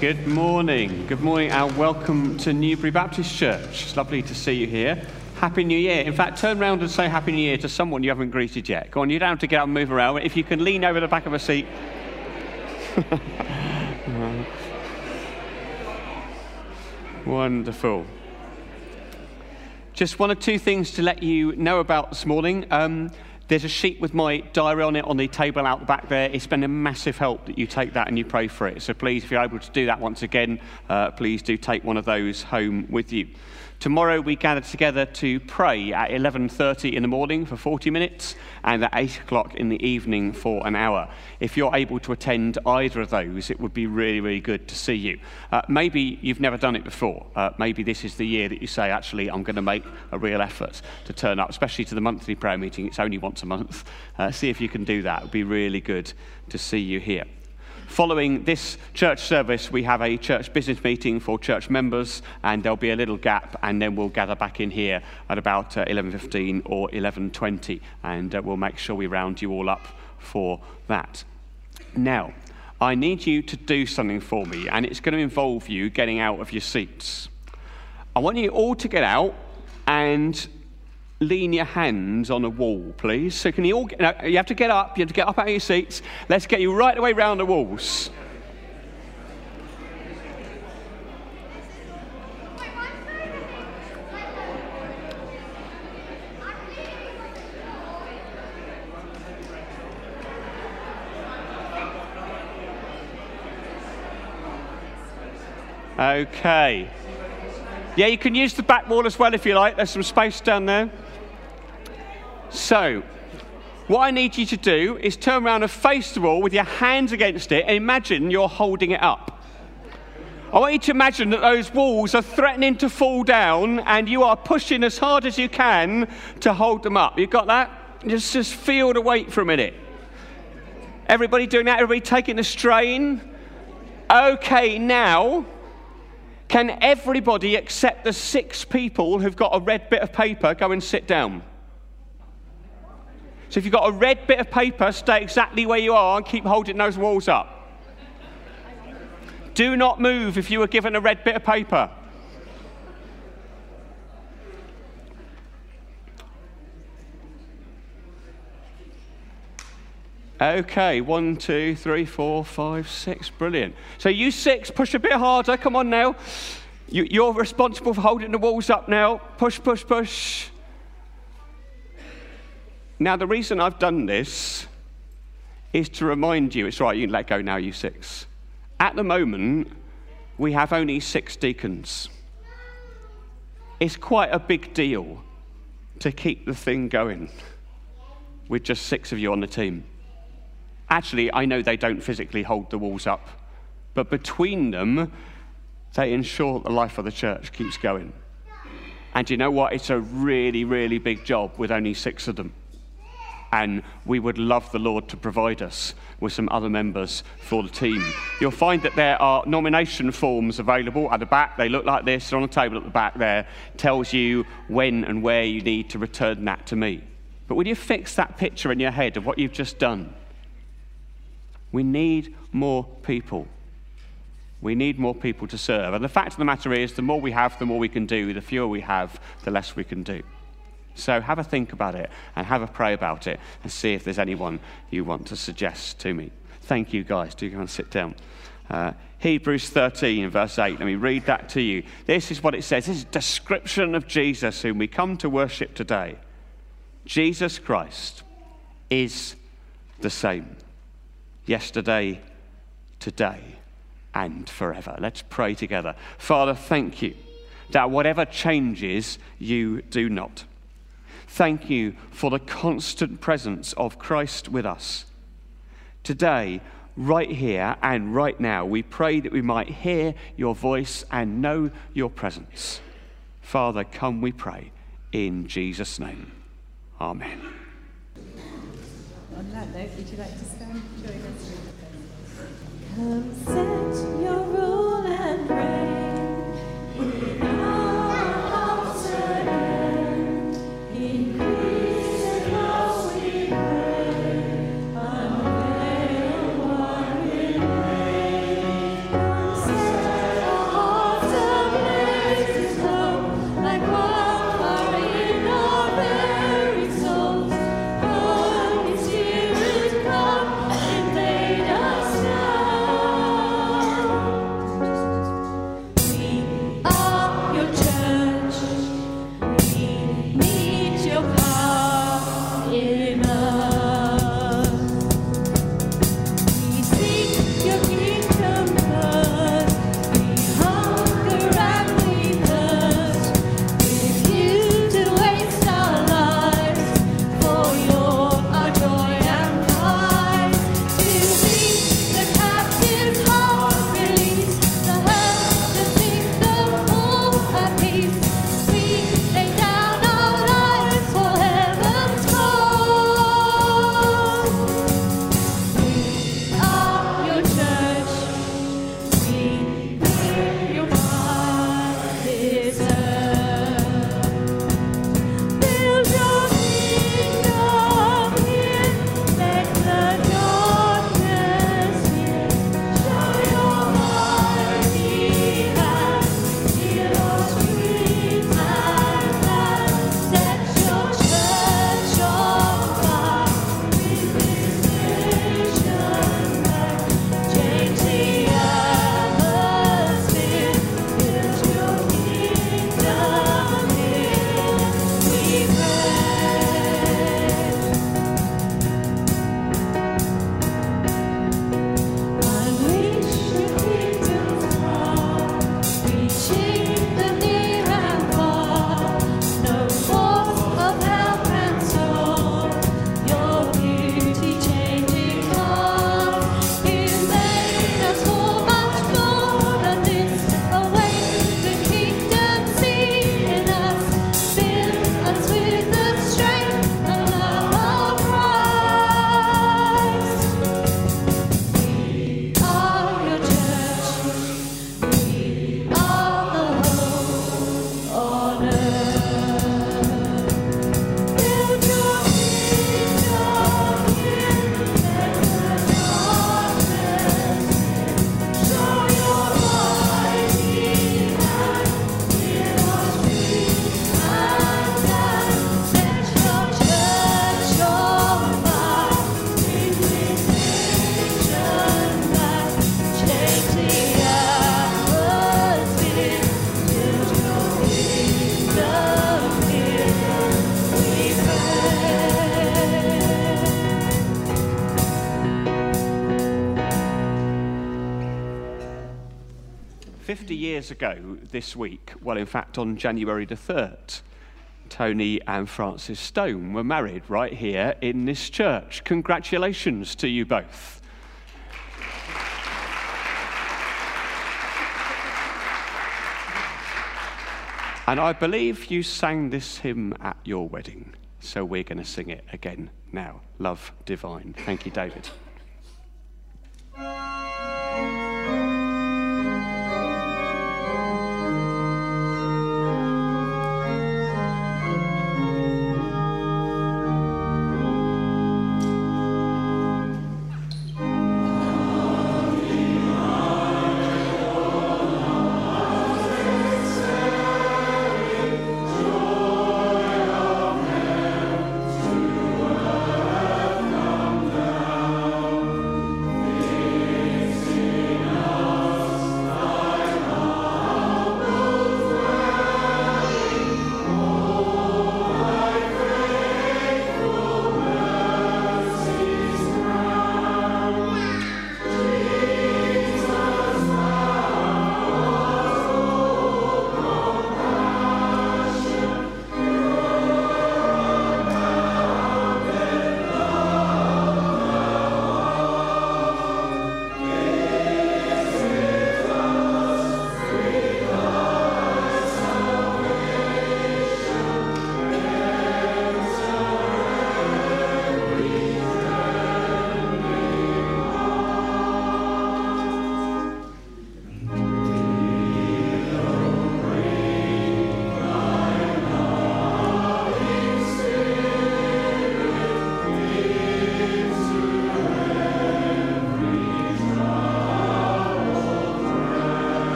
Good morning. Good morning and welcome to Newbury Baptist Church. It's lovely to see you here. Happy New Year. In fact, turn around and say Happy New Year to someone you haven't greeted yet. Go on, you don't have to get up and move around. If you can lean over the back of a seat. Wonderful. Just one or two things to let you know about this morning. There's a sheet with my diary on it on the table out the back there. It's been a massive help that you take that and you pray for it. So please, if you're able to do that once again, please do take one of those home with you. Tomorrow we gather together to pray at 11:30 in the morning for 40 minutes and at 8 o'clock in the evening for an hour. If you're able to attend either of those, it would be really, really good to see you. Maybe you've never done it before. Maybe this is the year that you say, actually, I'm going to make a real effort to turn up, especially to the monthly prayer meeting. It's only once a month. See if you can do that. It would be really good to see you here. Following this church service, we have a church business meeting for church members, and there'll be a little gap, and then we'll gather back in here at about 11:15 or 11:20, and we'll make sure we round you all up for that. Now, I need you to do something for me, and it's going to involve you getting out of your seats. I want you all to get out and lean your hands on a wall, please. So can you all you have to get up. You have to get up out of your seats. Let's get you right the way round the walls. Okay. Yeah, you can use the back wall as well if you like. There's some space down there. So, what I need you to do is turn around and face the wall with your hands against it and imagine you're holding it up. I want you to imagine that those walls are threatening to fall down and you are pushing as hard as you can to hold them up. You got that? Just feel the weight for a minute. Everybody doing that? Everybody taking the strain? Okay, now, can everybody except the 6 people who've got a red bit of paper go and sit down? So if you've got a red bit of paper, stay exactly where you are and keep holding those walls up. Do not move if you were given a red bit of paper. Okay, 1, 2, 3, 4, 5, 6. Brilliant. So you 6, push a bit harder. Come on now. You're responsible for holding the walls up now. Push, push, push. Now, the reason I've done this is to remind you, it's right, you can let go now, you 6. At the moment, we have only 6 deacons. It's quite a big deal to keep the thing going with just 6 of you on the team. Actually, I know they don't physically hold the walls up, but between them, they ensure that the life of the church keeps going. And you know what? It's a really, really big job with only 6 of them. And we would love the Lord to provide us with some other members for the team. You'll find that there are nomination forms available at the back. They look like this. They're on the table at the back there. Tells you when and where you need to return that to me. But will you fix that picture in your head of what you've just done? We need more people. We need more people to serve. And the fact of the matter is, the more we have, the more we can do. The fewer we have, the less we can do. So have a think about it and have a pray about it and see if there's anyone you want to suggest to me. Thank you, guys. Do go and sit down. Hebrews 13, verse 8. Let me read that to you. This is what it says. This is a description of Jesus, whom we come to worship today. Jesus Christ is the same. Yesterday, today, and forever. Let's pray together. Father, thank you that whatever changes, you do not. Thank you for the constant presence of Christ with us. Today, right here and right now, we pray that we might hear your voice and know your presence. Father, come, we pray, in Jesus' name. Amen. On that note, would you like to stand? Join us with the Come set your rule and reign in our hearts again. Increase in love we pray, unveil what we pray. Come set 50 years ago this week, well, in fact, on January the 3rd, Tony and Francis Stone were married right here in this church. Congratulations to you both. And I believe you sang this hymn at your wedding, so we're going to sing it again now. Love Divine. Thank you, David. Now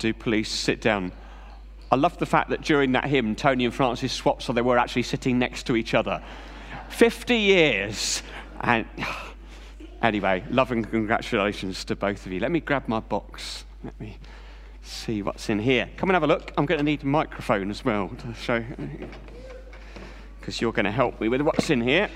do please sit down. I love the fact that during that hymn, Tony and Francis swapped so they were actually sitting next to each other. 50 years. And anyway, love and congratulations to both of you. Let me grab my box. Let me see what's in here. Come and have a look. I'm going to need a microphone as well to show, because you're going to help me with what's in here.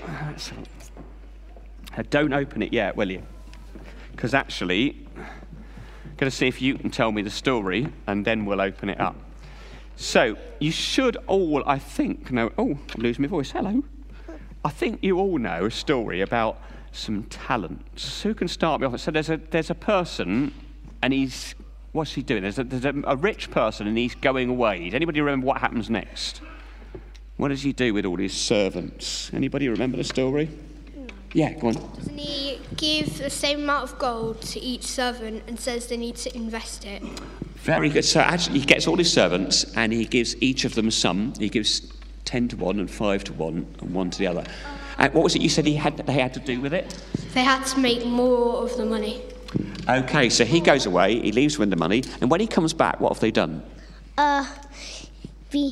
Don't open it yet, will you? Because actually, I'm going to see if you can tell me the story, and then we'll open it up. So, you should all, I think, know... Oh, I'm losing my voice. Hello. I think you all know a story about some talents. Who can start me off? So there's a person, and he's... What's he doing? There's a rich person, and he's going away. Does anybody remember what happens next? What does he do with all his servants? Anybody remember the story? Yeah, go on. Doesn't he give the same amount of gold to each servant and says they need to invest it? Very good. So actually, he gets all his servants and he gives each of them some. He gives 10 to 1 and 5 to 1 and 1 to the other. And what was it you said they had to do with it? They had to make more of the money. Okay, so he goes away, he leaves with the money, and when he comes back, what have they done? The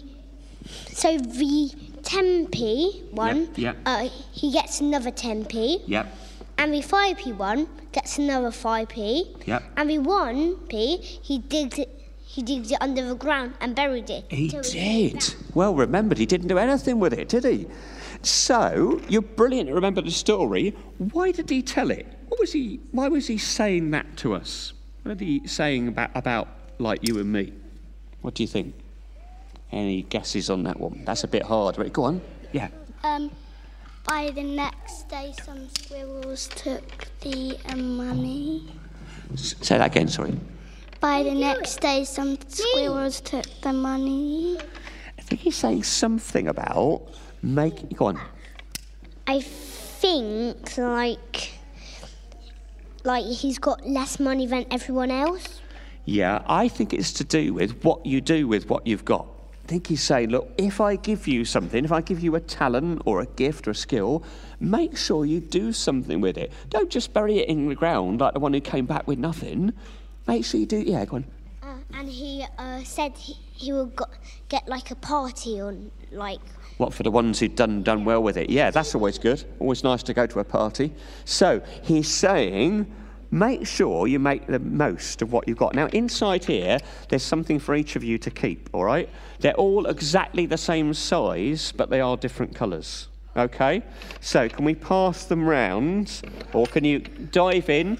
10p one, he gets another 10p. Yep. And the 5p one gets another 5p. Yep. And the 1p, he digs it under the ground and buried it. He did. Well remembered, he didn't do anything with it, did he? So, you're brilliant to remember the story. Why did he tell it? Why was he saying that to us? What was he saying about like you and me? What do you think? Any guesses on that one? That's a bit hard. Right, go on. Yeah. By the next day, some squirrels took the money. Say that again, sorry. By the next day, some squirrels took the money. I think he's saying something about making... Go on. I think, like he's got less money than everyone else. Yeah, I think it's to do with what you do with what you've got. I think he's saying, look, if I give you something, if I give you a talent or a gift or a skill, make sure you do something with it. Don't just bury it in the ground like the one who came back with nothing. Make sure you do... Yeah, go on. And he said he will get like a party on, like... What, for the ones who've done well with it? Yeah, that's always good. Always nice to go to a party. So he's saying, make sure you make the most of what you've got. Now, inside here, there's something for each of you to keep, all right? They're all exactly the same size, but they are different colours, okay? So can we pass them round, or can you dive in?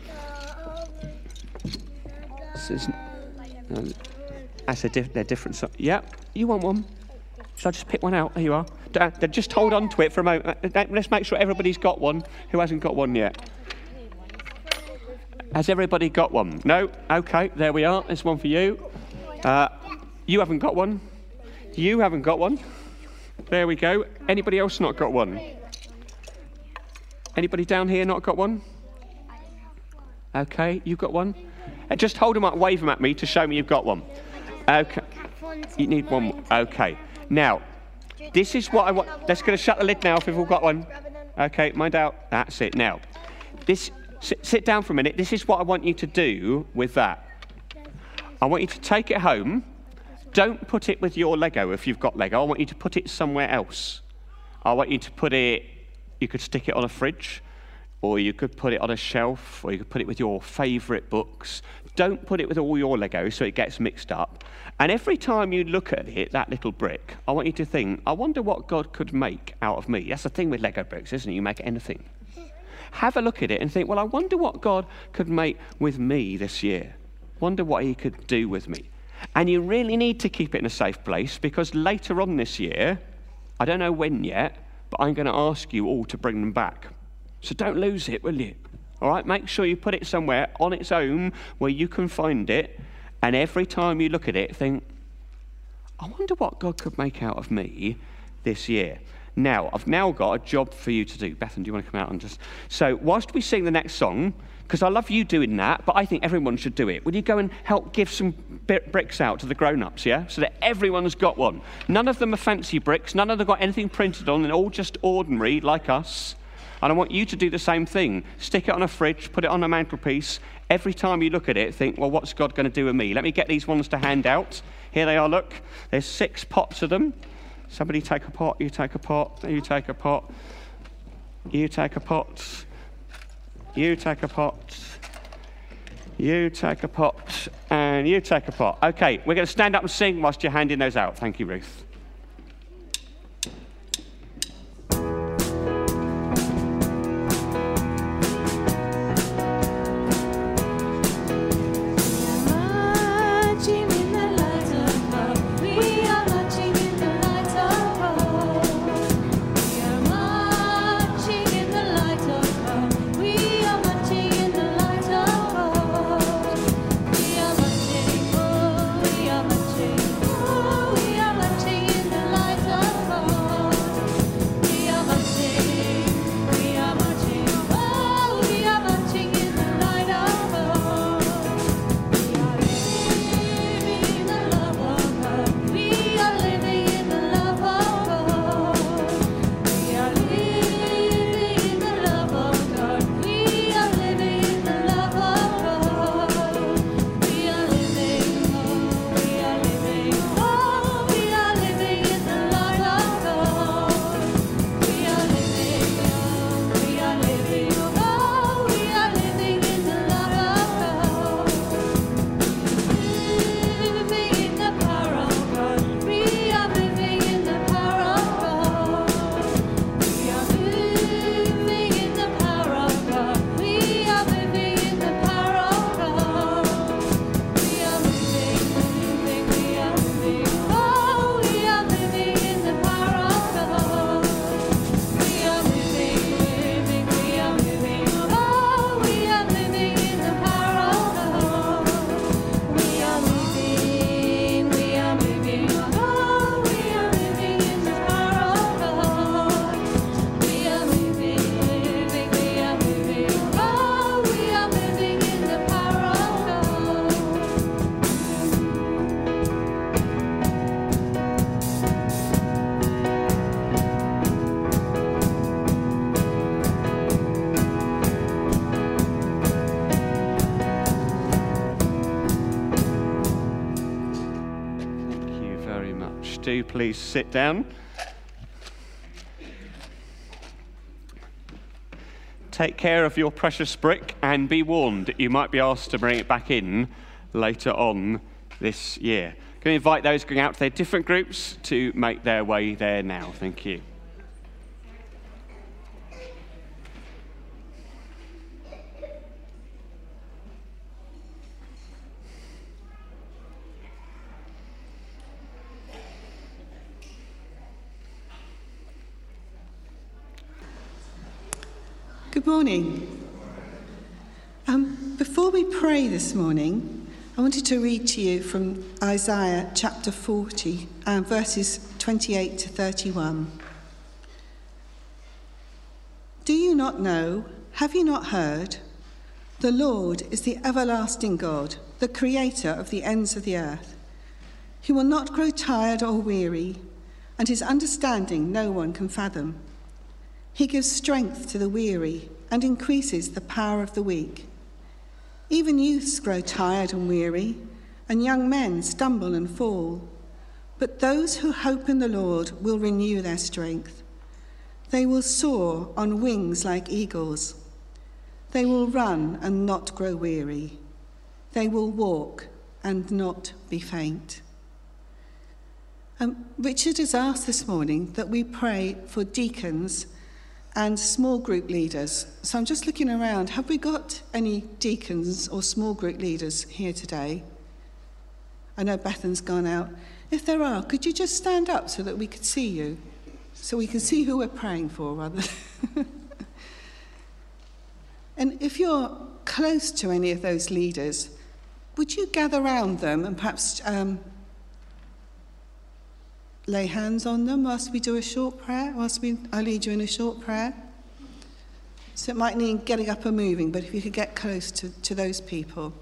They're different size. Yeah, you want one? Shall I just pick one out? There you are. Just hold on to it for a moment. Let's make sure everybody's got one who hasn't got one yet. Has everybody got one? No? Okay, there we are. There's one for you. You haven't got one. You haven't got one. There we go. Anybody else not got one? Anybody down here not got one? Okay, you got one? Just hold them up, wave them at me to show me you've got one. Okay. You need one more. Okay. Now, this is what I want. Let's going to shut the lid now if we've all got one. Okay, mind out. That's it. Now, sit down for a minute. This is what I want you to do with that. I want you to take it home. Don't put it with your Lego if you've got Lego. I want you to put it somewhere else. I want you to put it, you could stick it on a fridge, or you could put it on a shelf, or you could put it with your favourite books. Don't put it with all your Lego so it gets mixed up. And every time you look at it, that little brick, I want you to think, I wonder what God could make out of me. That's the thing with Lego bricks, isn't it? You make anything. Have a look at it and think, well, I wonder what God could make with me this year. Wonder what he could do with me. And you really need to keep it in a safe place, because later on this year, I don't know when yet, but I'm going to ask you all to bring them back. So don't lose it, will you? All right, make sure you put it somewhere on its own where you can find it. And every time you look at it, think, I wonder what God could make out of me this year. Now, I've now got a job for you to do. Bethan, do you want to come out and just... So, whilst we sing the next song, because I love you doing that, but I think everyone should do it. Will you go and help give some bricks out to the grown-ups, yeah? So that everyone's got one. None of them are fancy bricks. None of them got anything printed on. They're all just ordinary, like us. And I want you to do the same thing. Stick it on a fridge, put it on a mantelpiece. Every time you look at it, think, well, what's God going to do with me? Let me get these ones to hand out. Here they are, look. There's 6 pots of them. Somebody take a pot, you take a pot, you take a pot, you take a pot, you take a pot, you take a pot, and you take a pot. Okay, we're going to stand up and sing whilst you're handing those out. Thank you, Ruth. Do please sit down. Take care of your precious brick and be warned that you might be asked to bring it back in later on this year. I'm going to invite those going out to their different groups to make their way there now. Thank you. Good morning. Before we pray this morning, I wanted to read to you from Isaiah chapter 40, verses 28 to 31. Do you not know? Have you not heard? The Lord is the everlasting God, the creator of the ends of the earth. He will not grow tired or weary, and his understanding no one can fathom. He gives strength to the weary and increases the power of the weak. Even youths grow tired and weary, and young men stumble and fall. But those who hope in the Lord will renew their strength. They will soar on wings like eagles. They will run and not grow weary. They will walk and not be faint. Richard has asked this morning that we pray for deacons and small group leaders. So I'm just looking around. Have we got any deacons or small group leaders here today? I know Bethan's gone out. If there are, could you just stand up so that we could see you? So we can see who we're praying for, rather. And if you're close to any of those leaders, would you gather around them and perhaps lay hands on them whilst we do a short prayer, I lead you in a short prayer? So it might need getting up and moving, but if you could get close to those people.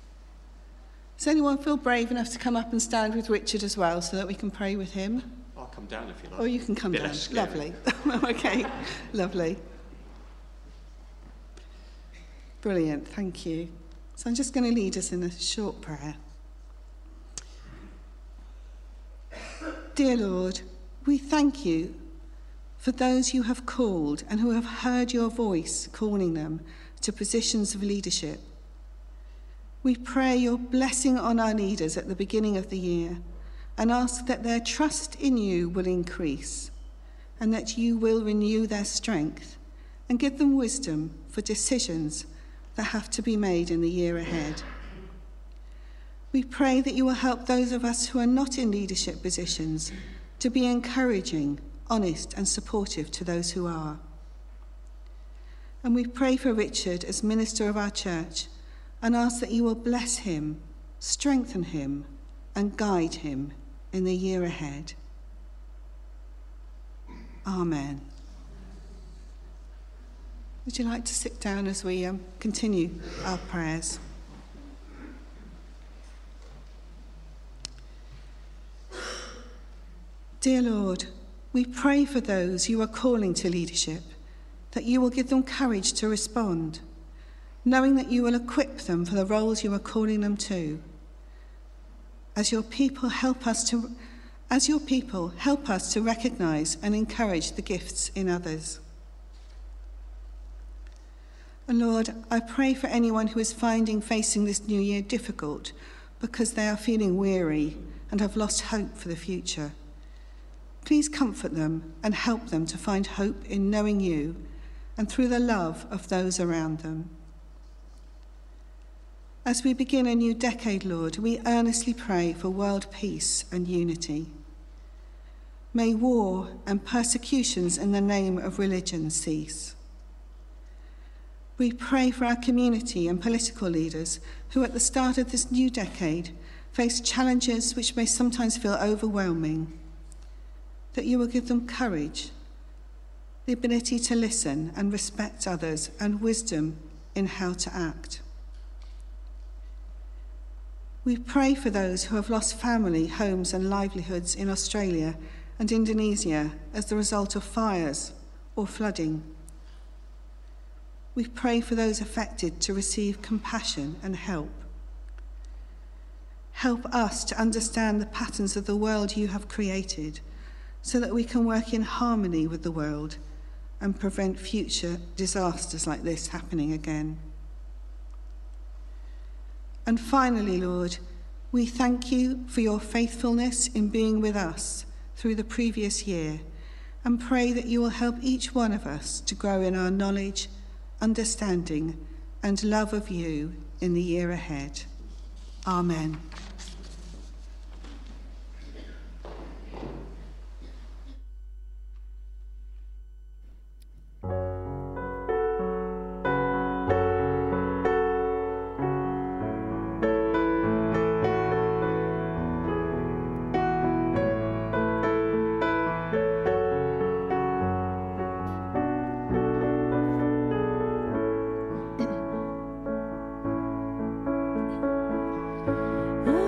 Does anyone feel brave enough to come up and stand with Richard as well so that we can pray with him? I'll come down if you like. Or you can come Bit down. less scary. Lovely. Okay, lovely. Brilliant, thank you. So I'm just going to lead us in a short prayer. Dear Lord, we thank you for those you have called and who have heard your voice calling them to positions of leadership. We pray your blessing on our leaders at the beginning of the year and ask that their trust in you will increase and that you will renew their strength and give them wisdom for decisions that have to be made in the year ahead. We pray that you will help those of us who are not in leadership positions to be encouraging, honest and supportive to those who are. And we pray for Richard as minister of our church and ask that you will bless him, strengthen him and guide him in the year ahead. Amen. Would you like to sit down as we continue our prayers? Dear Lord, we pray for those you are calling to leadership, that you will give them courage to respond, knowing that you will equip them for the roles you are calling them to. As your people, help us to recognise and encourage the gifts in others. And Lord, I pray for anyone who is facing this new year difficult because they are feeling weary and have lost hope for the future. Please comfort them and help them to find hope in knowing you and through the love of those around them. As we begin a new decade, Lord, we earnestly pray for world peace and unity. May war and persecutions in the name of religion cease. We pray for our community and political leaders who at the start of this new decade face challenges which may sometimes feel overwhelming, that you will give them courage, the ability to listen and respect others, and wisdom in how to act. We pray for those who have lost family, homes and livelihoods in Australia and Indonesia as the result of fires or flooding. We pray for those affected to receive compassion and help. Help us to understand the patterns of the world you have created so that we can work in harmony with the world and prevent future disasters like this happening again. And finally, Lord, we thank you for your faithfulness in being with us through the previous year and pray that you will help each one of us to grow in our knowledge, understanding and love of you in the year ahead. Amen. Oh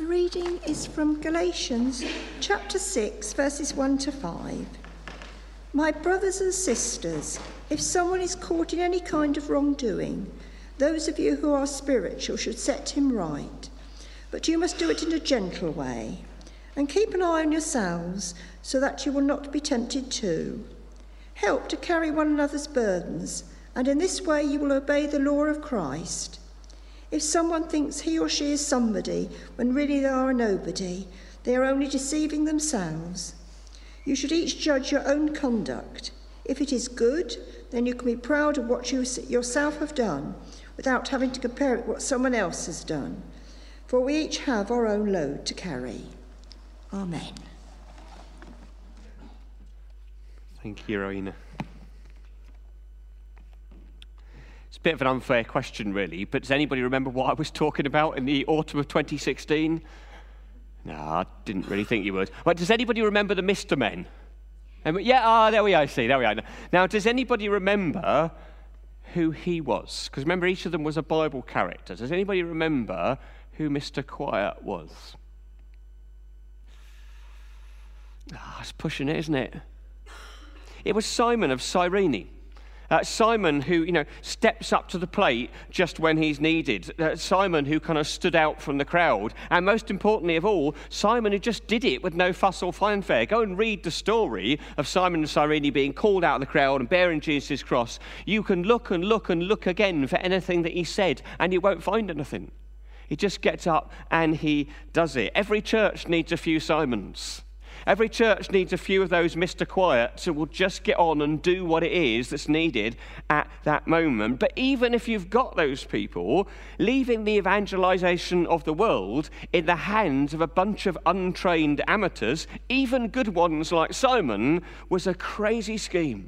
The reading is from Galatians chapter 6, verses 1 to 5. My brothers and sisters, if someone is caught in any kind of wrongdoing, those of you who are spiritual should set him right. But you must do it in a gentle way. And keep an eye on yourselves, so that you will not be tempted too. Help to carry one another's burdens, and in this way you will obey the law of Christ. If someone thinks he or she is somebody, when really they are a nobody, they are only deceiving themselves. You should each judge your own conduct. If it is good, then you can be proud of what you yourself have done, without having to compare it with what someone else has done. For we each have our own load to carry. Amen. Thank you, Rowena. It's a bit of an unfair question, really, but does anybody remember what I was talking about in the autumn of 2016? No, I didn't really think you would. But does anybody remember the Mr. Men? Yeah, there we are, there we are. Now, does anybody remember who he was? Because remember, each of them was a Bible character. Does anybody remember who Mr. Quiet was? It's pushing it, isn't it? It was Simon of Cyrene. Simon who, steps up to the plate just when he's needed. Simon who kind of stood out from the crowd. And most importantly of all, Simon who just did it with no fuss or fanfare. Go and read the story of Simon of Cyrene being called out of the crowd and bearing Jesus' cross. You can look and look and look again for anything that he said, and you won't find anything. He just gets up and he does it. Every church needs a few Simons. Every church needs a few of those Mr. Quiets who will just get on and do what it is that's needed at that moment. But even if you've got those people, leaving the evangelization of the world in the hands of a bunch of untrained amateurs, even good ones like Simon, was a crazy scheme.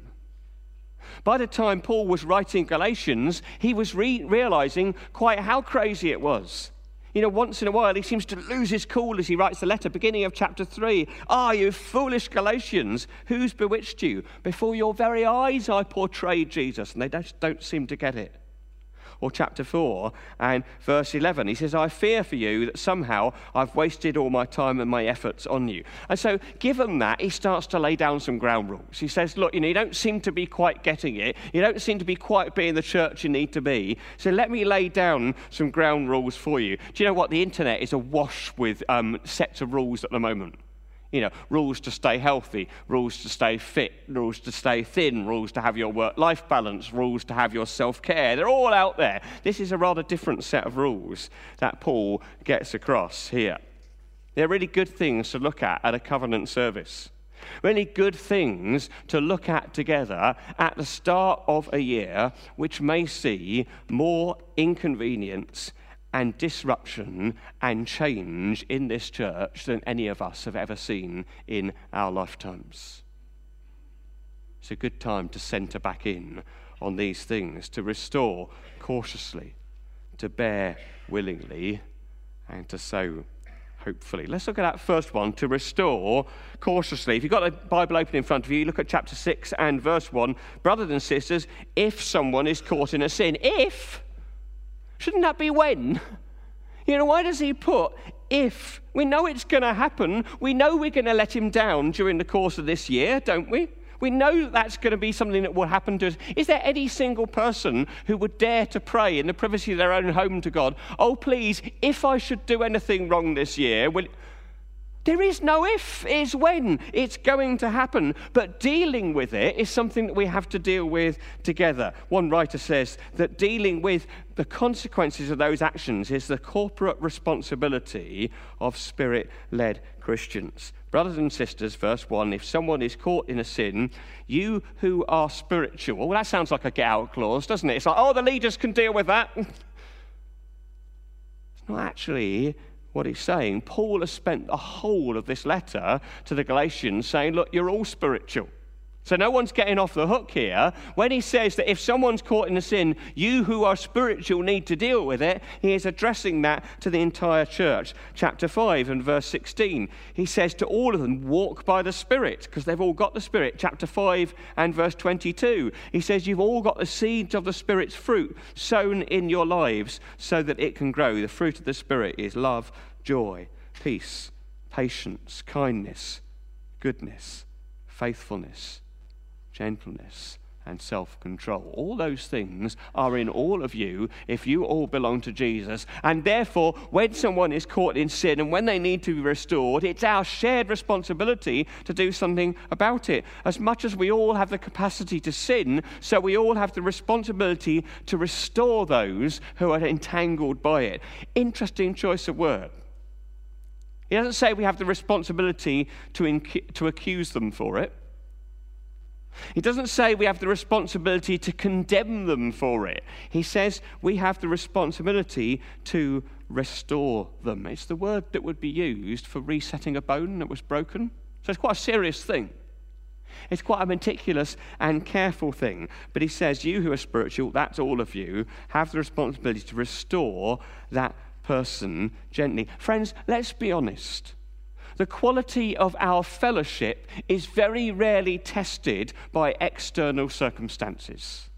By the time Paul was writing Galatians, he was realizing quite how crazy it was. Once in a while, he seems to lose his cool as he writes the letter, beginning of chapter 3. You foolish Galatians, who's bewitched you? Before your very eyes I portrayed Jesus. And they don't seem to get it. Or chapter 4 and verse 11. He says, I fear for you that somehow I've wasted all my time and my efforts on you. And so given that, he starts to lay down some ground rules. He says, look, you don't seem to be quite getting it. You don't seem to be quite being the church you need to be. So let me lay down some ground rules for you. Do you know what? The internet is awash with sets of rules at the moment. Rules to stay healthy, rules to stay fit, rules to stay thin, rules to have your work-life balance, rules to have your self-care. They're all out there. This is a rather different set of rules that Paul gets across here. They're really good things to look at a covenant service. Really good things to look at together at the start of a year, which may see more inconvenience and disruption and change in this church than any of us have ever seen in our lifetimes. It's a good time to centre back in on these things, to restore cautiously, to bear willingly, and to sow hopefully. Let's look at that first one, to restore cautiously. If you've got the Bible open in front of you, look at chapter 6 and verse 1. Brothers and sisters, if someone is caught in a sin, if... Shouldn't that be when? Why does he put if? We know it's going to happen. We know we're going to let him down during the course of this year, don't we? We know that's going to be something that will happen to us. Is there any single person who would dare to pray in the privacy of their own home to God, oh, please, if I should do anything wrong this year, will... There is no if, it's when. It's going to happen. But dealing with it is something that we have to deal with together. One writer says that dealing with the consequences of those actions is the corporate responsibility of Spirit-led Christians. Brothers and sisters, verse 1, if someone is caught in a sin, you who are spiritual. Well, that sounds like a get-out clause, doesn't it? It's like, the leaders can deal with that. It's not actually what he's saying. Paul has spent the whole of this letter to the Galatians saying, look, you're all spiritual. So no one's getting off the hook here. When he says that if someone's caught in a sin, you who are spiritual need to deal with it, he is addressing that to the entire church. Chapter 5 and verse 16, he says to all of them, walk by the Spirit, because they've all got the Spirit. Chapter 5 and verse 22, he says you've all got the seeds of the Spirit's fruit sown in your lives so that it can grow. The fruit of the Spirit is love, joy, peace, patience, kindness, goodness, faithfulness, gentleness, and self-control. All those things are in all of you if you all belong to Jesus. And therefore, when someone is caught in sin and when they need to be restored, it's our shared responsibility to do something about it. As much as we all have the capacity to sin, so we all have the responsibility to restore those who are entangled by it. Interesting choice of word. He doesn't say we have the responsibility to accuse them for it. He doesn't say we have the responsibility to condemn them for it. He says we have the responsibility to restore them. It's the word that would be used for resetting a bone that was broken. So it's quite a serious thing. It's quite a meticulous and careful thing. But he says, you who are spiritual, that's all of you, have the responsibility to restore that person gently. Friends, let's be honest. The quality of our fellowship is very rarely tested by external circumstances.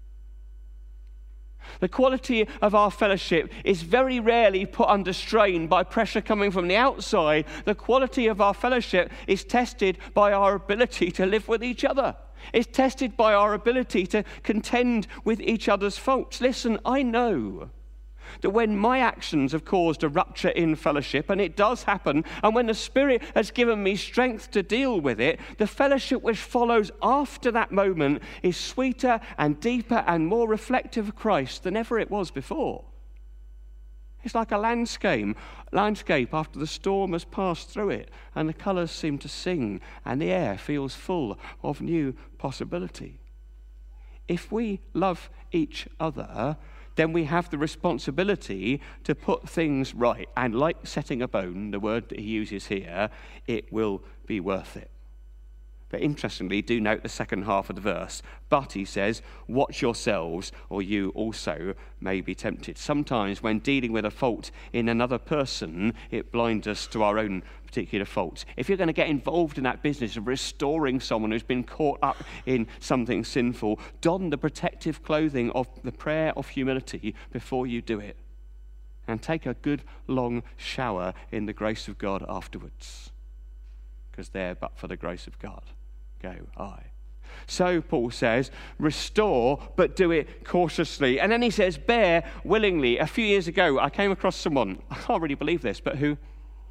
The quality of our fellowship is very rarely put under strain by pressure coming from the outside. The quality of our fellowship is tested by our ability to live with each other. It's tested by our ability to contend with each other's faults. Listen, I know that when my actions have caused a rupture in fellowship, and it does happen, and when the Spirit has given me strength to deal with it, the fellowship which follows after that moment is sweeter and deeper and more reflective of Christ than ever it was before. It's like a landscape after the storm has passed through it, and the colours seem to sing, and the air feels full of new possibility. If we love each other, then we have the responsibility to put things right. And like setting a bone, the word that he uses here, it will be worth it. But interestingly, do note the second half of the verse. But, he says, watch yourselves, or you also may be tempted. Sometimes when dealing with a fault in another person, it blinds us to our own particular faults. If you're going to get involved in that business of restoring someone who's been caught up in something sinful, don the protective clothing of the prayer of humility before you do it. And take a good long shower in the grace of God afterwards. Because there, but for the grace of God, go I. So Paul says, restore, but do it cautiously. And then he says, bear willingly. A few years ago, I came across someone, I can't really believe this, but who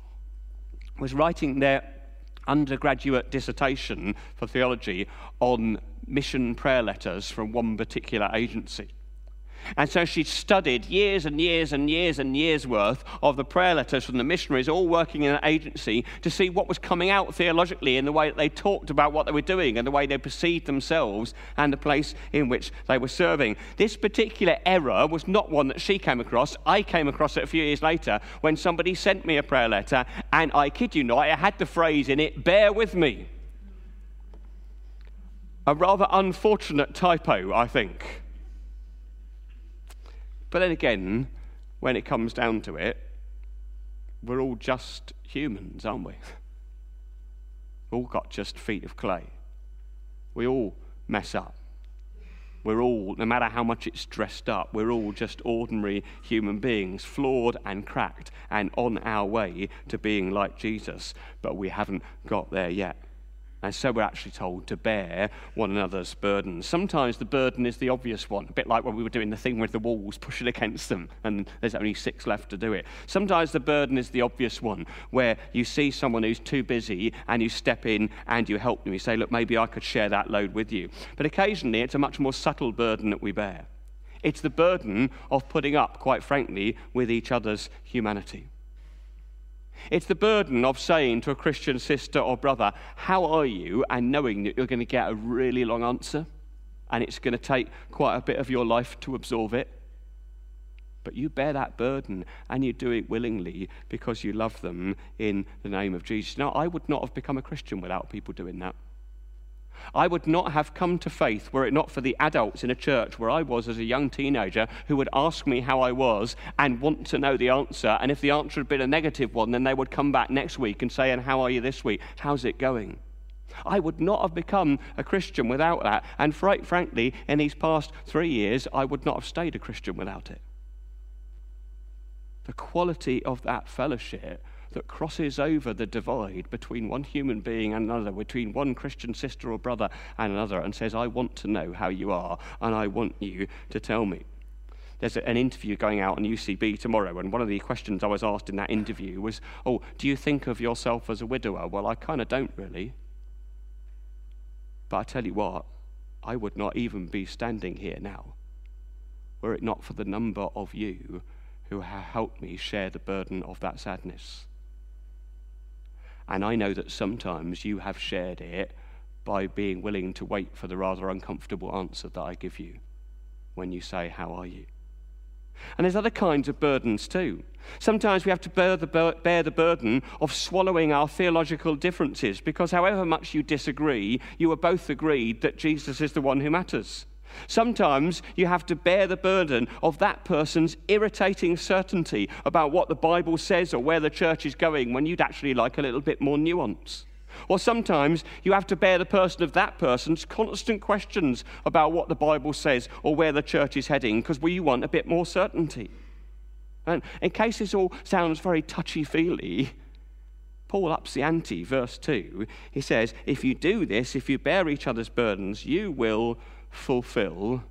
was writing their undergraduate dissertation for theology on mission prayer letters from one particular agency. And so she studied years and years and years and years worth of the prayer letters from the missionaries all working in an agency to see what was coming out theologically in the way that they talked about what they were doing and the way they perceived themselves and the place in which they were serving. This particular error was not one that she came across. I came across it a few years later when somebody sent me a prayer letter, and I kid you not, it had the phrase in it, bear with me. A rather unfortunate typo, I think. But then again, when it comes down to it, we're all just humans, aren't we? We've all got just feet of clay. We all mess up. We're all, no matter how much it's dressed up, we're all just ordinary human beings, flawed and cracked and on our way to being like Jesus. But we haven't got there yet. And so we're actually told to bear one another's burdens. Sometimes the burden is the obvious one, a bit like when we were doing the thing with the walls, pushing against them, and there's only 6 left to do it. Sometimes the burden is the obvious one, where you see someone who's too busy and you step in and you help them. You say, look, maybe I could share that load with you. But occasionally it's a much more subtle burden that we bear. It's the burden of putting up, quite frankly, with each other's humanity. It's the burden of saying to a Christian sister or brother, how are you? And knowing that you're going to get a really long answer and it's going to take quite a bit of your life to absorb it. But you bear that burden and you do it willingly because you love them in the name of Jesus. Now, I would not have become a Christian without people doing that. I would not have come to faith were it not for the adults in a church where I was as a young teenager who would ask me how I was and want to know the answer. And if the answer had been a negative one, then they would come back next week and say, and how are you this week? How's it going? I would not have become a Christian without that. And frankly, in these past 3 years, I would not have stayed a Christian without it. The quality of that fellowship that crosses over the divide between one human being and another, between one Christian sister or brother and another, and says, I want to know how you are, and I want you to tell me. There's an interview going out on UCB tomorrow, and one of the questions I was asked in that interview was, do you think of yourself as a widower? Well, I kind of don't really. But I tell you what, I would not even be standing here now were it not for the number of you who have helped me share the burden of that sadness. And I know that sometimes you have shared it by being willing to wait for the rather uncomfortable answer that I give you when you say, how are you? And there's other kinds of burdens too. Sometimes we have to bear the burden of swallowing our theological differences, because however much you disagree, you are both agreed that Jesus is the one who matters. Sometimes you have to bear the burden of that person's irritating certainty about what the Bible says or where the church is going, when you'd actually like a little bit more nuance. Or sometimes you have to bear the burden of that person's constant questions about what the Bible says or where the church is heading, because you want a bit more certainty. And in case this all sounds very touchy-feely, Paul ups the ante, verse 2. He says, if you do this, if you bear each other's burdens, you will fulfill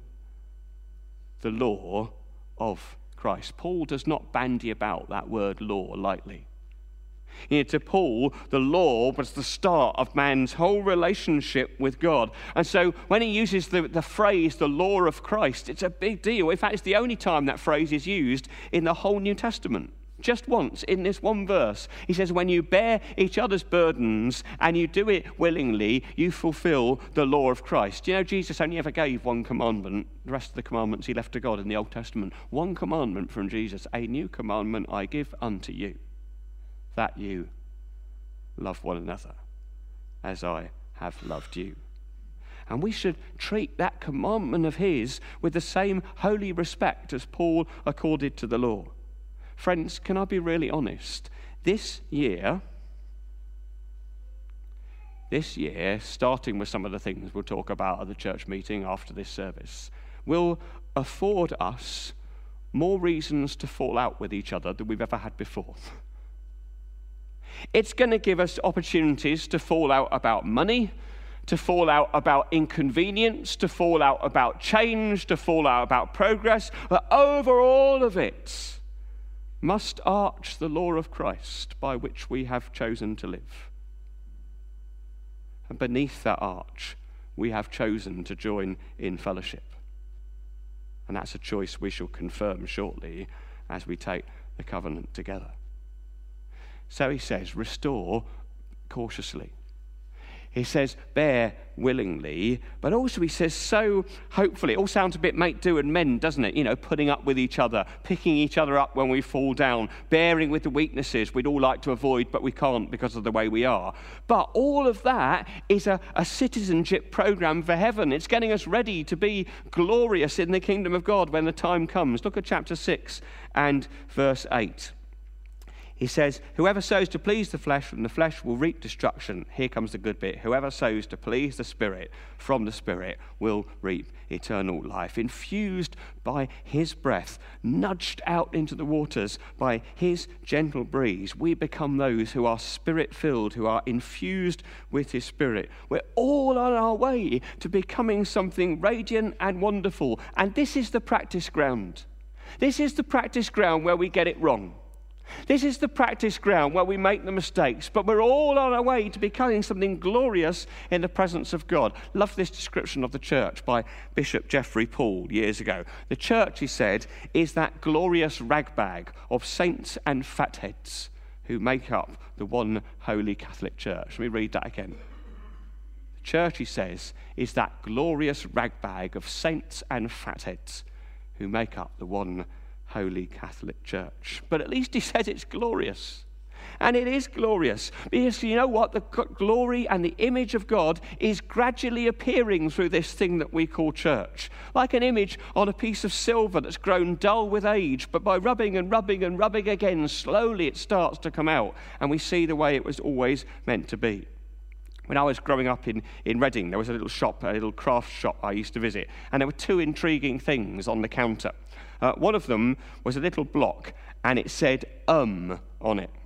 the law of Christ. Paul does not bandy about that word law lightly. To Paul, the law was the start of man's whole relationship with God. And so when he uses the phrase, the law of Christ, it's a big deal. In fact, it's the only time that phrase is used in the whole New Testament. Just once, in this one verse, he says, when you bear each other's burdens and you do it willingly, you fulfill the law of Christ. Jesus only ever gave one commandment. The rest of the commandments he left to God in the Old Testament. One commandment from Jesus, a new commandment I give unto you, that you love one another as I have loved you. And we should treat that commandment of his with the same holy respect as Paul accorded to the law. Friends, can I be really honest? This year, starting with some of the things we'll talk about at the church meeting after this service, will afford us more reasons to fall out with each other than we've ever had before. It's going to give us opportunities to fall out about money, to fall out about inconvenience, to fall out about change, to fall out about progress. But over all of it must arch the law of Christ by which we have chosen to live. And beneath that arch, we have chosen to join in fellowship. And that's a choice we shall confirm shortly as we take the covenant together. So he says, restore cautiously. He says, bear willingly, but also he says, so hopefully. It all sounds a bit make do and mend, doesn't it? Putting up with each other, picking each other up when we fall down, bearing with the weaknesses we'd all like to avoid, but we can't because of the way we are. But all of that is a citizenship program for heaven. It's getting us ready to be glorious in the kingdom of God when the time comes. Look at chapter 6 and verse 8. He says, whoever sows to please the flesh, from the flesh will reap destruction. Here comes the good bit. Whoever sows to please the Spirit, from the Spirit will reap eternal life. Infused by his breath, nudged out into the waters by his gentle breeze, we become those who are Spirit-filled, who are infused with his Spirit. We're all on our way to becoming something radiant and wonderful. And this is the practice ground. This is the practice ground where we get it wrong. This is the practice ground where we make the mistakes, but we're all on our way to becoming something glorious in the presence of God. Love this description of the church by Bishop Geoffrey Paul years ago. The church, he said, is that glorious ragbag of saints and fatheads who make up the one holy Catholic Church. Let me read that again. The church, he says, is that glorious ragbag of saints and fatheads who make up the one Holy Catholic Church. But at least he said it's glorious. And it is glorious. Because you know what? The glory and the image of God is gradually appearing through this thing that we call church. Like an image on a piece of silver that's grown dull with age, but by rubbing and rubbing and rubbing again, slowly it starts to come out. And we see the way it was always meant to be. When I was growing up in Reading, there was a little shop, a little craft shop I used to visit. And there were two intriguing things on the counter. One of them was a little block, and it said on it.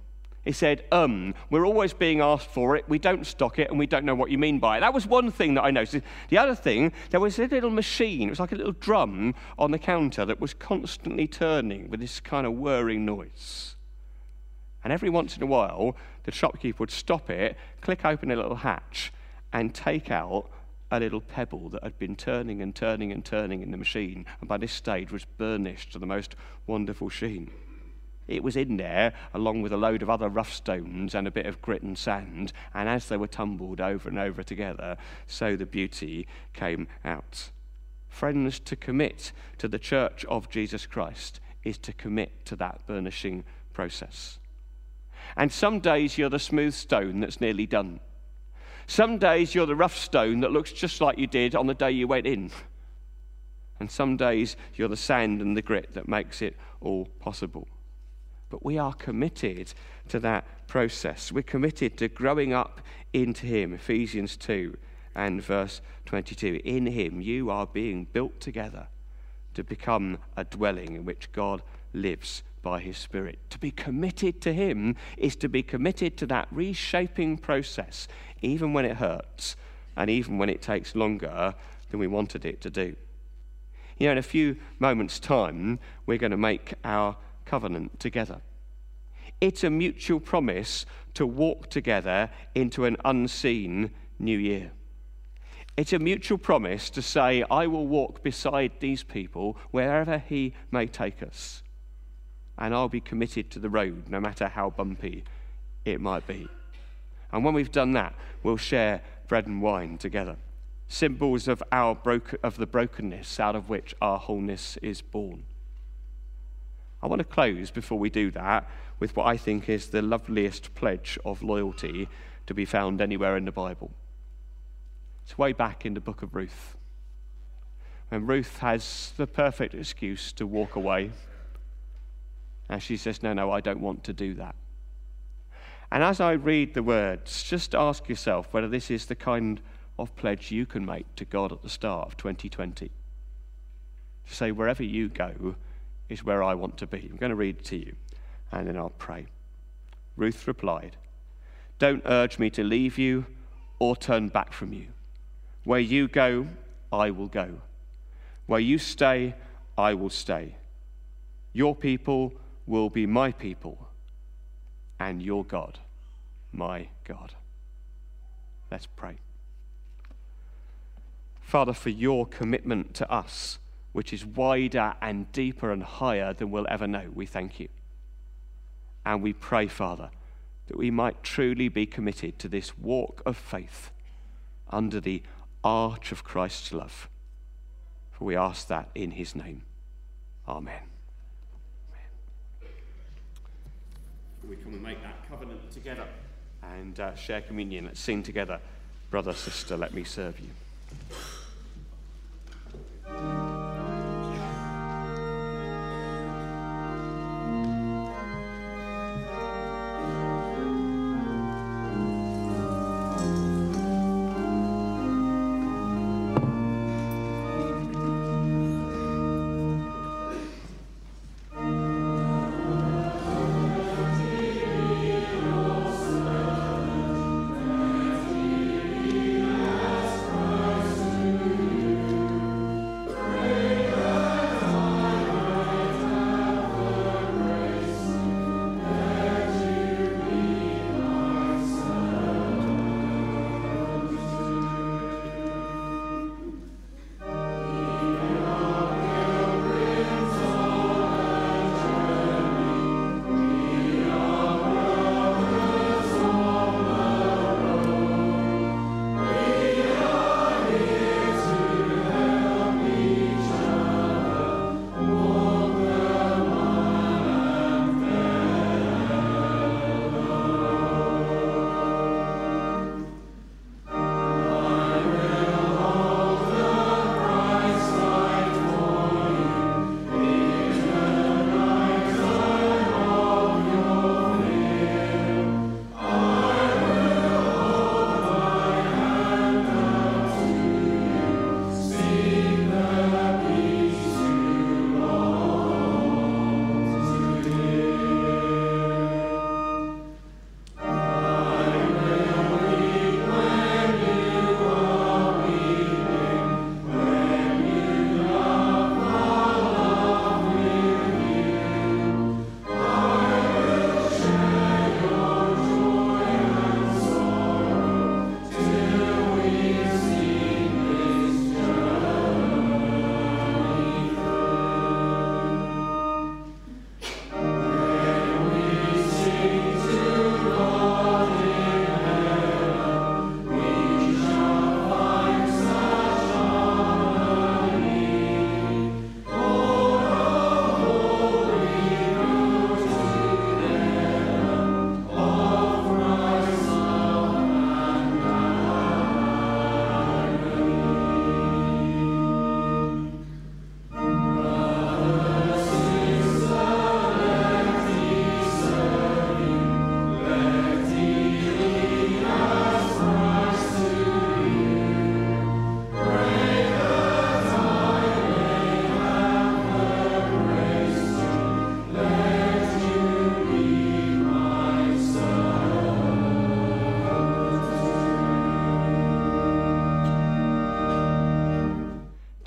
He said, we're always being asked for it, we don't stock it, and we don't know what you mean by it. That was one thing that I noticed. The other thing, there was a little machine, it was like a little drum on the counter that was constantly turning with this kind of whirring noise. And every once in a while, the shopkeeper would stop it, click open a little hatch, and take out a little pebble that had been turning and turning and turning in the machine, and by this stage was burnished to the most wonderful sheen. It was in there, along with a load of other rough stones and a bit of grit and sand, and as they were tumbled over and over together, so the beauty came out. Friends, to commit to the Church of Jesus Christ is to commit to that burnishing process. And some days you're the smooth stone that's nearly done. Some days you're the rough stone that looks just like you did on the day you went in. And some days you're the sand and the grit that makes it all possible. But we are committed to that process. We're committed to growing up into him. Ephesians 2 and verse 22. In him you are being built together to become a dwelling in which God lives by his Spirit. To be committed to him is to be committed to that reshaping process, even when it hurts and even when it takes longer than we wanted it to do. You know, in a few moments' time, we're going to make our covenant together. It's a mutual promise to walk together into an unseen new year. It's a mutual promise to say, I will walk beside these people wherever he may take us. And I'll be committed to the road, no matter how bumpy it might be. And when we've done that, we'll share bread and wine together. Symbols of the brokenness out of which our wholeness is born. I want to close before we do that with what I think is the loveliest pledge of loyalty to be found anywhere in the Bible. It's way back in the book of Ruth, when Ruth has the perfect excuse to walk away. And she says, no, I don't want to do that. And as I read the words, just ask yourself whether this is the kind of pledge you can make to God at the start of 2020. To say, wherever you go is where I want to be. I'm going to read it to you, and then I'll pray. Ruth replied, don't urge me to leave you or turn back from you. Where you go, I will go. Where you stay, I will stay. Your people will be my people, and your God, my God. Let's pray. Father, for your commitment to us, which is wider and deeper and higher than we'll ever know, we thank you. And we pray, Father, that we might truly be committed to this walk of faith under the arch of Christ's love. For we ask that in his name. Amen. We come and make that covenant together and share communion. Let's sing together. Brother, sister, let me serve you.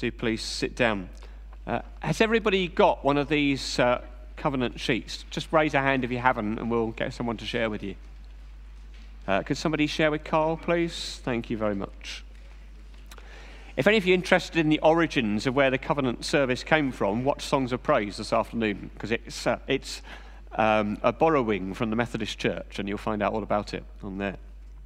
do please sit down. Has everybody got one of these covenant sheets? Just raise a hand if you haven't, and we'll get someone to share with you. Could somebody share with Carl, please? Thank you very much. If any of you are interested in the origins of where the covenant service came from, watch Songs of Praise this afternoon, because it's a borrowing from the Methodist Church, and you'll find out all about it on there.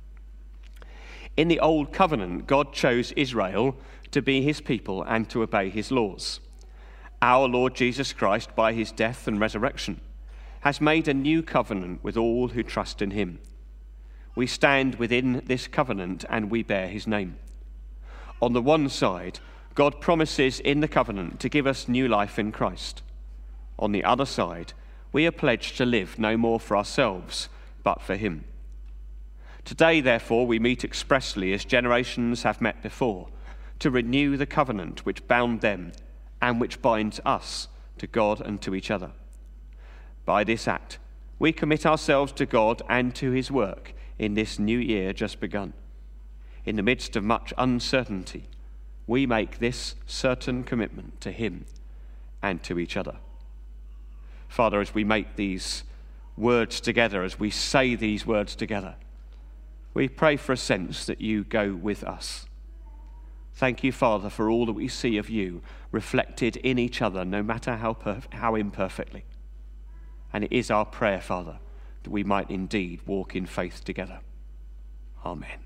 In the Old Covenant, God chose Israel to be his people and to obey his laws. Our Lord Jesus Christ, by his death and resurrection, has made a new covenant with all who trust in him. We stand within this covenant and we bear his name. On the one side, God promises in the covenant to give us new life in Christ. On the other side, we are pledged to live no more for ourselves, but for him. Today, therefore, we meet expressly as generations have met before, to renew the covenant which bound them and which binds us to God and to each other. By this act, we commit ourselves to God and to his work in this new year just begun. In the midst of much uncertainty, we make this certain commitment to him and to each other. Father, as we make these words together, as we say these words together, we pray for a sense that you go with us. Thank you, Father, for all that we see of you reflected in each other, no matter how imperfectly. And it is our prayer, Father, that we might indeed walk in faith together. Amen.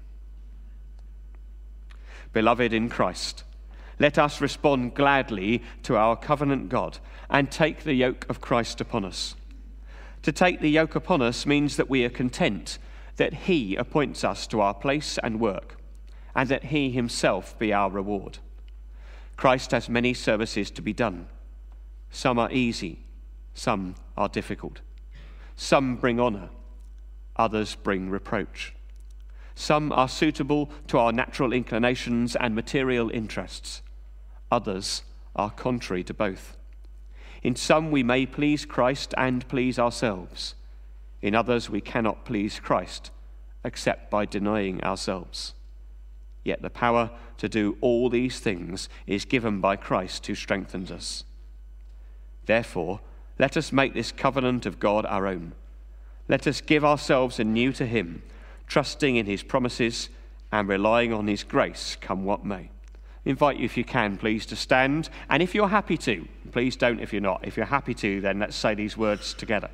Beloved in Christ, let us respond gladly to our covenant God and take the yoke of Christ upon us. To take the yoke upon us means that we are content that he appoints us to our place and work, and that he himself be our reward. Christ has many services to be done. Some are easy, some are difficult. Some bring honour, others bring reproach. Some are suitable to our natural inclinations and material interests. Others are contrary to both. In some we may please Christ and please ourselves. In others we cannot please Christ except by denying ourselves. Yet the power to do all these things is given by Christ who strengthens us. Therefore, let us make this covenant of God our own. Let us give ourselves anew to him, trusting in his promises and relying on his grace, come what may. I invite you, if you can, please, to stand. And if you're happy to, please don't if you're not. If you're happy to, then let's say these words together.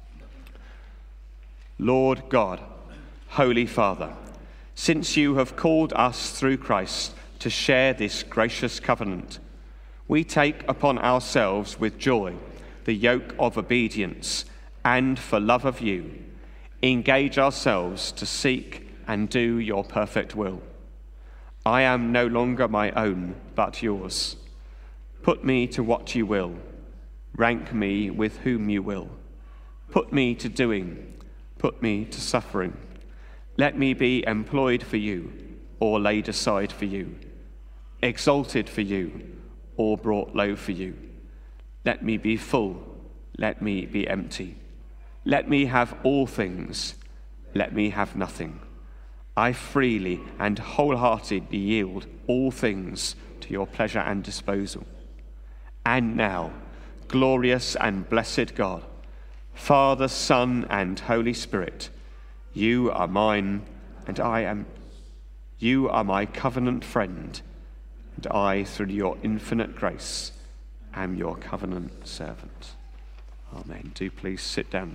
Lord God, Holy Father, since you have called us through Christ to share this gracious covenant, we take upon ourselves with joy the yoke of obedience, and for love of you, engage ourselves to seek and do your perfect will. I am no longer my own, but yours. Put me to what you will. Rank me with whom you will. Put me to doing. Put me to suffering. Let me be employed for you, or laid aside for you, exalted for you, or brought low for you. Let me be full, let me be empty. Let me have all things, let me have nothing. I freely and wholeheartedly yield all things to your pleasure and disposal. And now, glorious and blessed God, Father, Son, and Holy Spirit, you are mine, and I am. You are my covenant friend, and I, through your infinite grace, am your covenant servant. Amen. Do please sit down.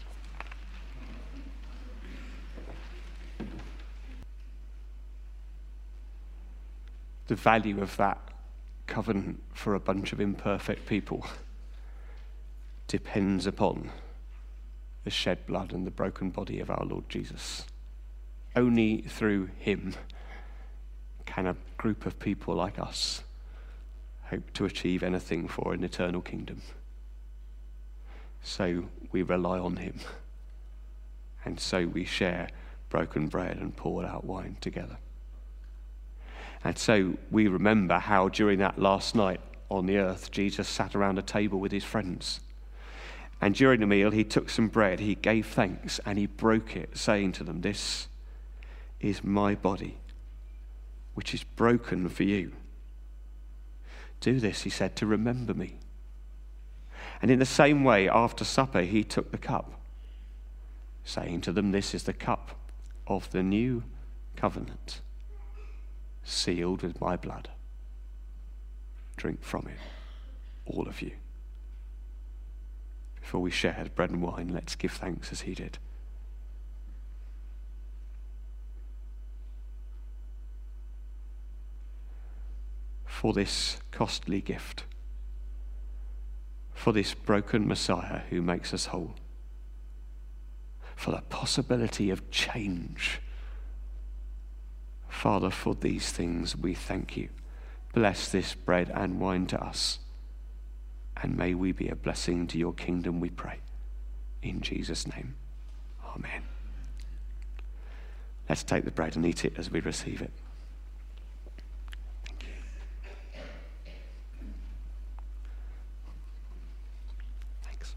The value of that covenant for a bunch of imperfect people depends upon the shed blood and the broken body of our Lord Jesus. Only through him can a group of people like us hope to achieve anything for an eternal kingdom. So we rely on him, and so we share broken bread and poured out wine together. And so we remember how during that last night on the earth, Jesus sat around a table with his friends. And during the meal, he took some bread, he gave thanks, and he broke it, saying to them, "This is my body, which is broken for you. Do this, he said, to remember me. And in the same way, after supper, he took the cup, saying to them, this is the cup of the new covenant, sealed with my blood. Drink from it, all of you. Before we share bread and wine, let's give thanks as he did. For this costly gift, for this broken Messiah who makes us whole, for the possibility of change. Father, for these things we thank you. Bless this bread and wine to us, and may we be a blessing to your kingdom, we pray. In Jesus' name, amen. Let's take the bread and eat it as we receive it. Thank you. Thanks.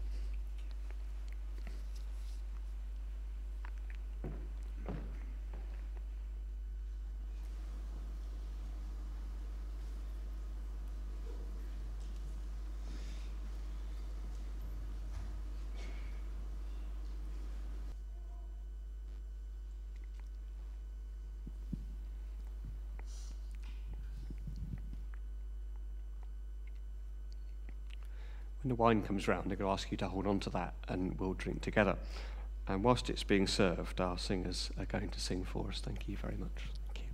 When the wine comes round, I'm going to ask you to hold on to that and we'll drink together. And whilst it's being served, our singers are going to sing for us. Thank you very much. Thank you.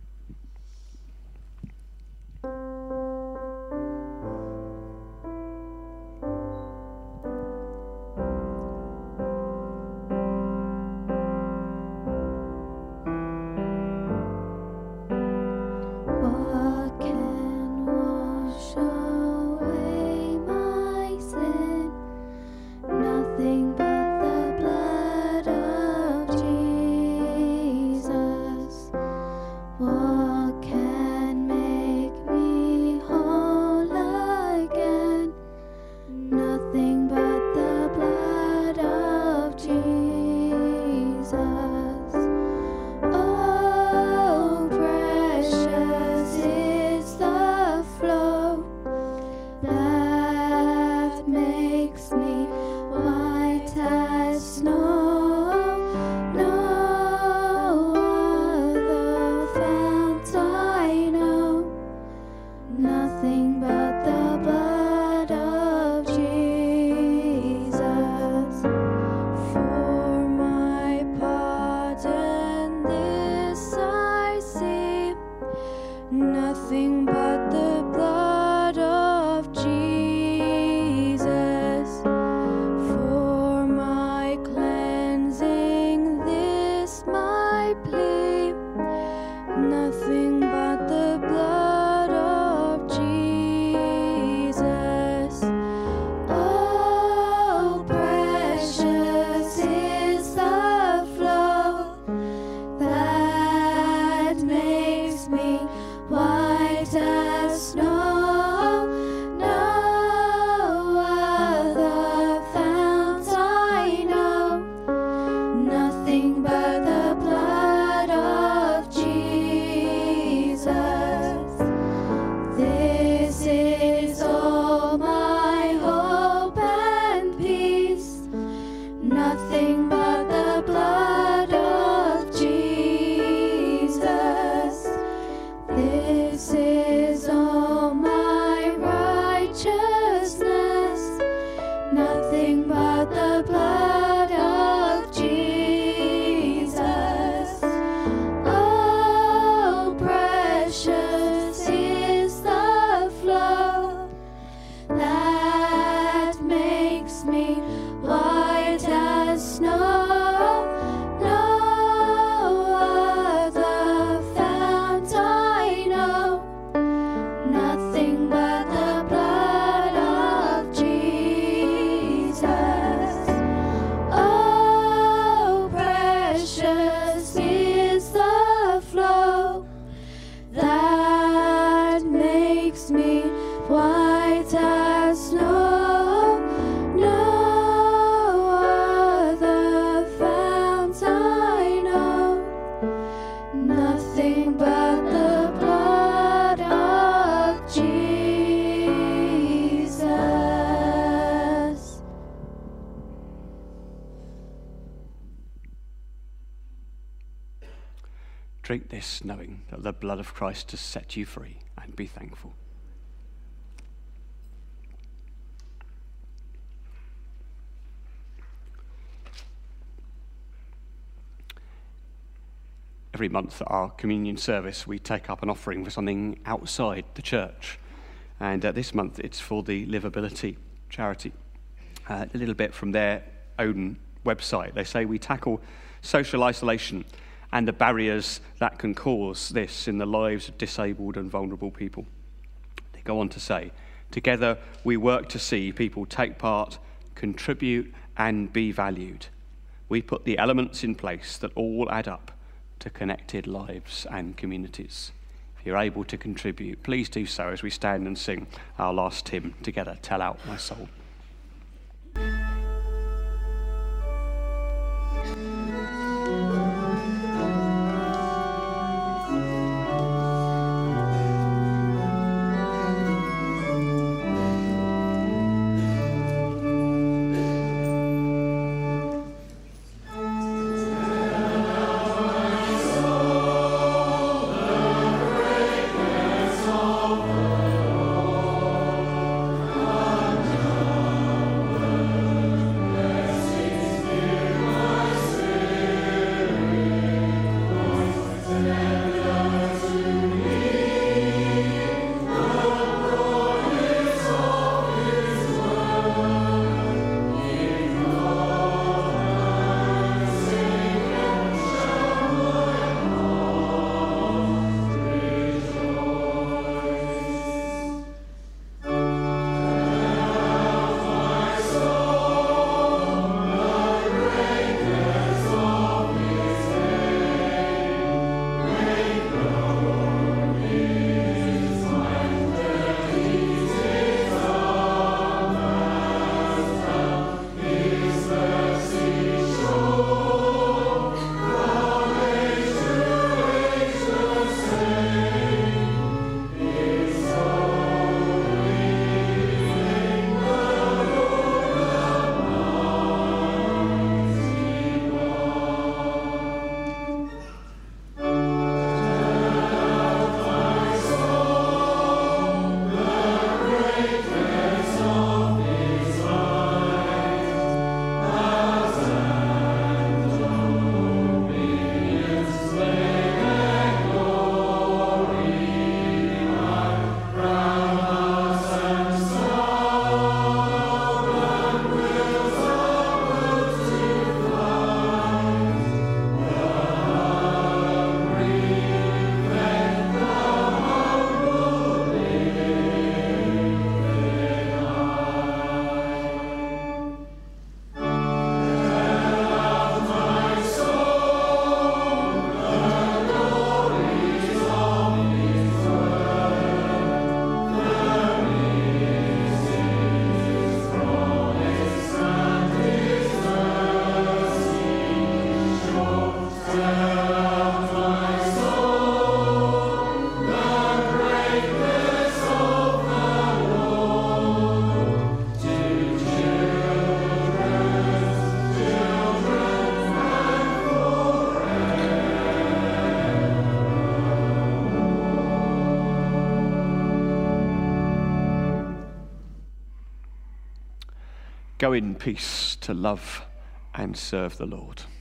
What can wash away my sin? Nothing but the blood of Jesus. Drink this knowing that the blood of Christ has set you free, and be thankful. Every month at our communion service, we take up an offering for something outside the church. And this month, it's for the Livability charity. A little bit from their own website. They say we tackle social isolation and the barriers that can cause this in the lives of disabled and vulnerable people. They go on to say, together we work to see people take part, contribute, and be valued. We put the elements in place that all add up to connected lives and communities. If you're able to contribute, please do so as we stand and sing our last hymn together, Tell Out My Soul. Go in peace to love and serve the Lord.